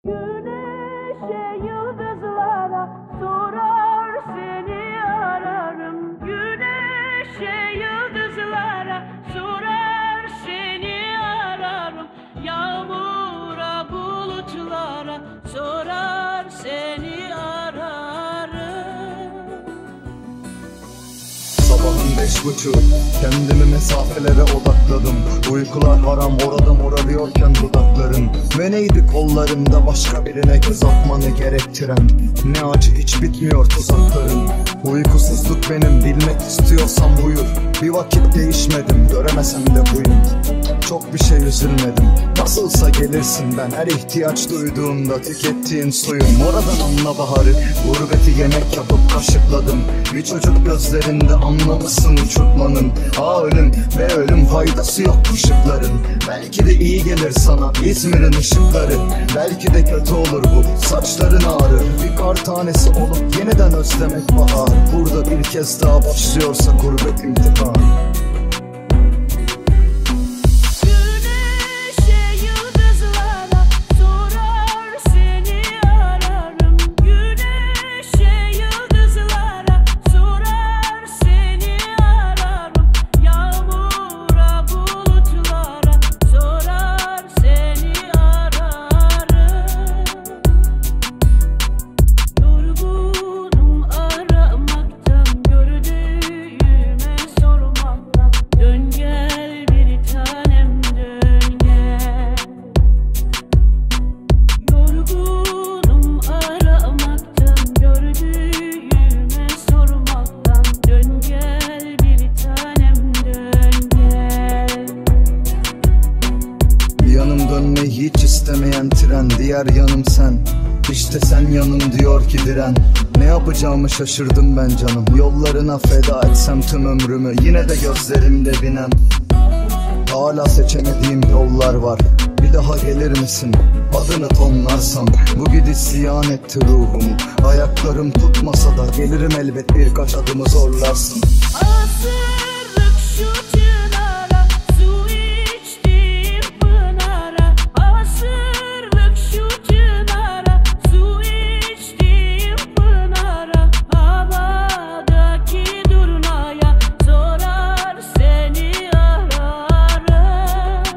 Güneşe yıldızlara sorar seni ararım. Güneşe yıldızlara sorar seni ararım. Yağmura bulutlara sorar seni ararım. Sabahın 5.30, kendimi mesafelere odakladım. Uykular haram, orada morarıyorken dudakların. Ve neydi kollarımda başka birine göz atmanı gerektiren? Ne acı, hiç bitmiyor tuzakların. Uykusuzluk benim, bilmek istiyorsan buyur. Bir vakit değişmedim, göremesem de buyum. Çok bir şey üzülmedim, nasılsa gelirsin ben. Her ihtiyaç duyduğumda tükettiğin suyum. Oradan anla baharı, gurbeti yemek yapıp kaşıkladım. Bir çocuk gözlerinde anlamışsın uçurtmanın. Ölüm ve ölüm, faydası yok ışıkların. Belki de iyi gelir sana İzmir'in ışıkları. Belki de kötü olur bu, saçların ağrır. Bir kar tanesi olup yeniden özlemek bahar. Burada bir kez daha başlıyorsa gurbet imtihan. Hiç istemeyen tren, diğer yanım sen. İşte sen yanım diyor ki diren. Ne yapacağımı şaşırdım ben canım. Yollarına feda etsem tüm ömrümü, yine de gözlerimde binem. Hala seçemediğim yollar var. Bir daha gelir misin? Adını tonlarsam. Bu gidiş ziyan etti ruhumu. Ayaklarım tutmasa da gelirim elbet, birkaç adımı zorlarsın. Asırlık şu çınara, su içtiğim pınara. Asırlık şu çınara, su içtiğim pınara. Havadaki durnaya sorar seni ararım.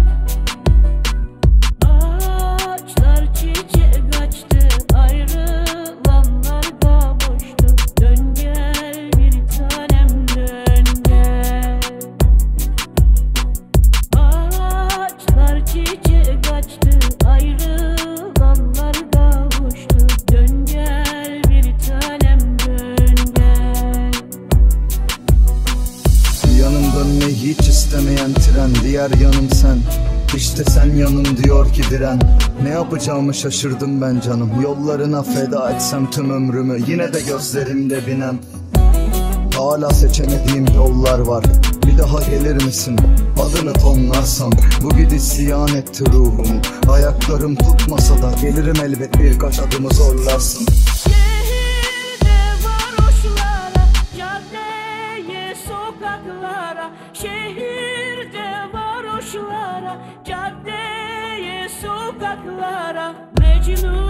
Ağaçlar çiçek açtı, ayrılanlar kavuştu. Dön gel bir tanem, dön gel. Ağaçlar çiçek açtı, ayrılanlar kavuştu. Dön gel bir tanem, dön gel. Yanım dönmeyi hiç istemeyen tren, diğer yanım sen. İşte sen yanım diyor ki diren. Ne yapacağımı şaşırdım ben canım. Yollarına feda etsem tüm ömrümü, yine de gözlerimde binem. Hala seçemediğim yollar var. Bir daha gelir misin? Adını tonlarsam. Bu gidiş ziyan etti ruhumu. Ayaklarım tutmasa da gelirim elbet, birkaç adımı zorlarsın. Şehirde varoşlara, caddeye, sokaklara. Şehirde varoşlara, caddeye, sokaklara. Mecnun